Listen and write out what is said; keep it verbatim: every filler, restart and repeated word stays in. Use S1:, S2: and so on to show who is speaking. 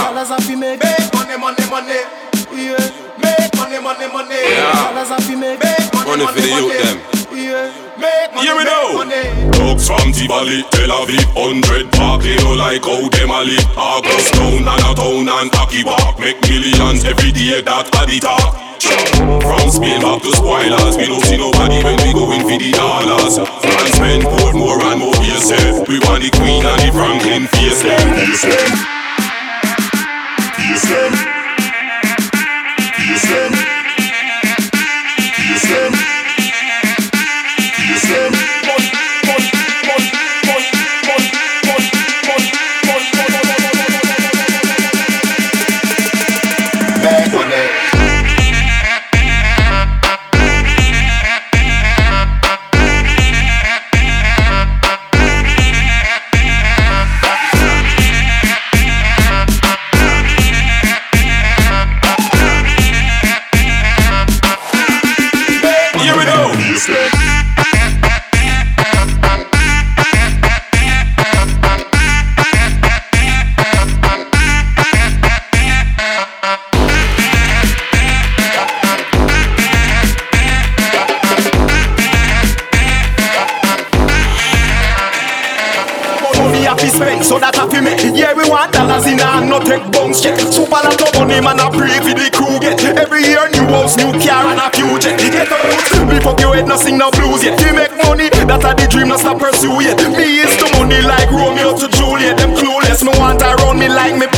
S1: Dollars have to make.
S2: Make money, money, money.
S1: Yeah.
S2: Make money, money, money.
S3: Yeah.
S1: Dollars have to make.
S2: Make money,
S3: Money for the youth them.
S1: Yeah.
S2: Make money,
S3: Here we
S2: make
S3: go.
S2: money.
S4: Dogs from Tivoli, Tel Aviv, hundred park, they don't like how them a live. August town and a town and Taki walk, make millions every day that a the talk. From Spain back to spoilers, we don't see nobody when we go in for the dollars. And spend more, more and more yourself. We want the Queen and the Franklin face them. Face them. Face them. Face them. Face them. Face them.
S2: Make money.
S3: Here we go.
S1: Money have to spend, so that have to make. Yeah, we want dollars in hand, no take bounce check. Super lot of money, man, I pray for the crew get. Every year, new house, new car, and a few jet. Get a roots, lift up your head, no sing no blues yet. We make money, that's a the dream, not stop pursue yet. Me is the money like Romeo to Juliet. Them clueless, me want to run me like me